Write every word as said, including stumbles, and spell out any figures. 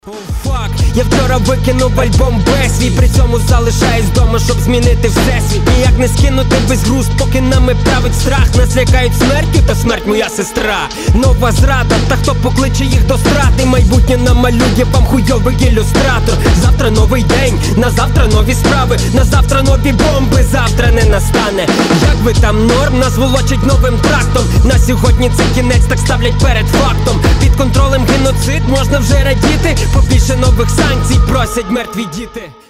Oh, fuck. Я вчора викинув альбом без свій, при цьому залишаюсь вдома, щоб змінити всесвіт. Ніяк не скинути весь груз, поки нами править страх. Нас лякають смертю, та смерть моя сестра. Нова зрада, та хто покличе їх до страти? Майбутнє намалює вам хуйовий ілюстратор. Завтра новий день, на завтра нові справи, на завтра нові бомби, завтра не настане. Як ви там, норм? Нас волочить новим трактом. На сьогодні це кінець, так ставлять перед фактом. Під контролем геноцид, можна вже радіти. Побільше нових санкцій просять мертві діти.